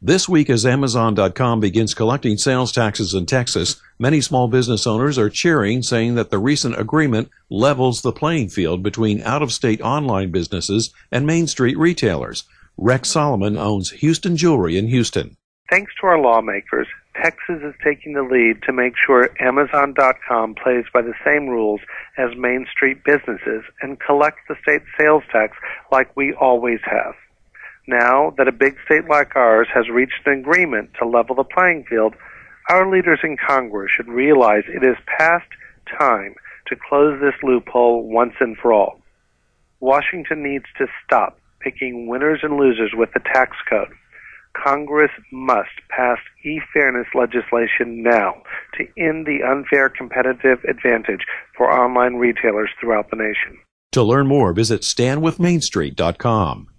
This week, as Amazon.com begins collecting sales taxes in Texas, many small business owners are cheering, saying that the recent agreement levels the playing field between out-of-state online businesses and Main Street retailers. Rex Solomon owns Houston Jewelry in Houston. Thanks to our lawmakers, Texas is taking the lead to make sure Amazon.com plays by the same rules as Main Street businesses and collects the state sales tax like we always have. Now that a big state like ours has reached an agreement to level the playing field, our leaders in Congress should realize it is past time to close this loophole once and for all. Washington needs to stop picking winners and losers with the tax code. Congress must pass e-fairness legislation now to end the unfair competitive advantage for online retailers throughout the nation. To learn more, visit StandWithMainStreet.com.